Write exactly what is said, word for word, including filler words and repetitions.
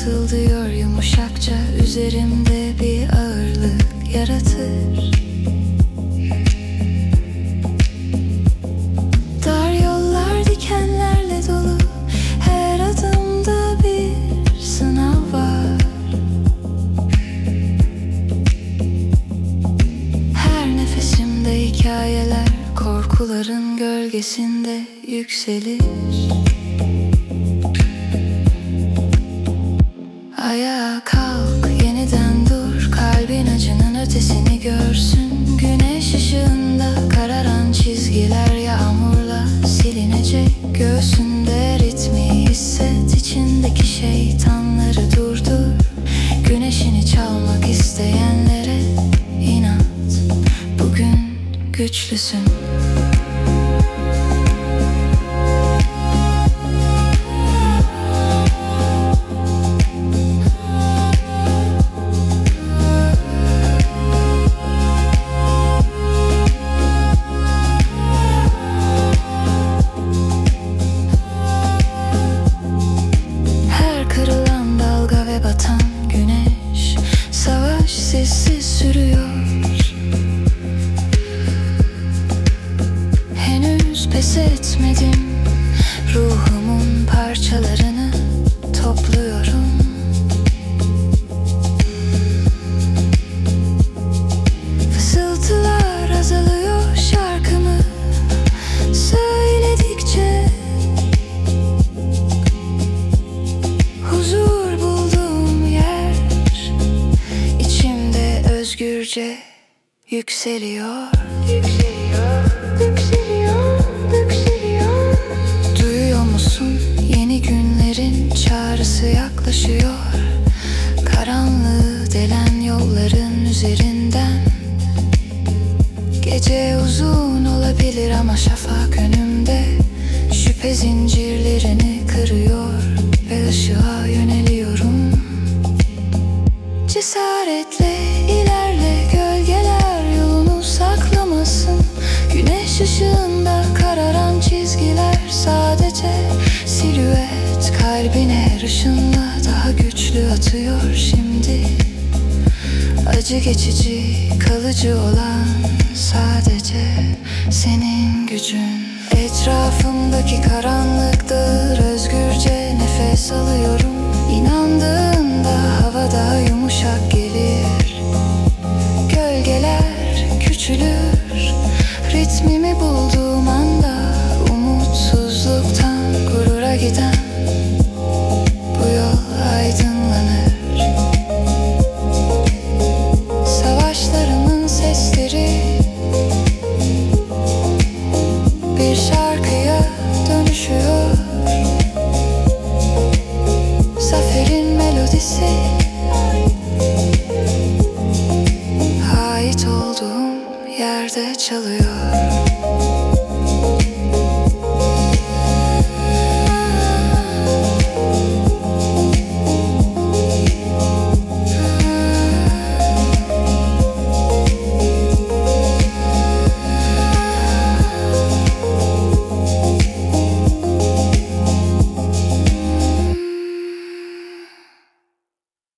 fısıldıyor yumuşakça, üzerimde bir ağırlık yaratır. Dar yollar dikenlerle dolu, her adımda bir sınav var. Her nefesimde hikayeler, korkuların gölgesinde yükselir. Ayağa kalk, yeniden dur, kalbin acının ötesini görsün. Güneş ışığında kararan çizgiler yağmurla silinecek. Göğsünde ritmi hisset, içindeki şeytanları durdur. Güneşini çalmak isteyenlere inat, bugün güçlüsün. Batan güneş, savaş sessiz sürüyor. Henüz pes etmedim, ruhumun parçalarını topluyorum. Fısıltılar azalıyor, şarkımı söyledikçe. Huzur özgürce yükseliyor. Yükseliyor, yükseliyor, yükseliyor. Duyuyor musun? Yeni günlerin çağrısı yaklaşıyor. Karanlığı delen yolların üzerinden. Gece uzun olabilir ama şafak önümde. Şüphe zincirlerini kırıyor ve ışığa yöneliyorum. Cesaretle ilerle, gölgeler yolunu saklamasın. Güneş ışığında kararan çizgiler sadece silüet. Kalbine her ışınla daha güçlü atıyor şimdi. Acı geçici, kalıcı olan sadece senin gücün. Etrafımdaki karanlık dağılır, özgürce nefes alıyorum. İnandığında hava daha yumuşak gelir. Gölgeler küçülür, ritmimi bulduğum anda. Umutsuzluktan gurura giden bu yol aydınlanır. Savaşlarımın sesleri bir şarkıya dönüşüyor. Zaferin melodisi, ait olduğum yerde çalıyor.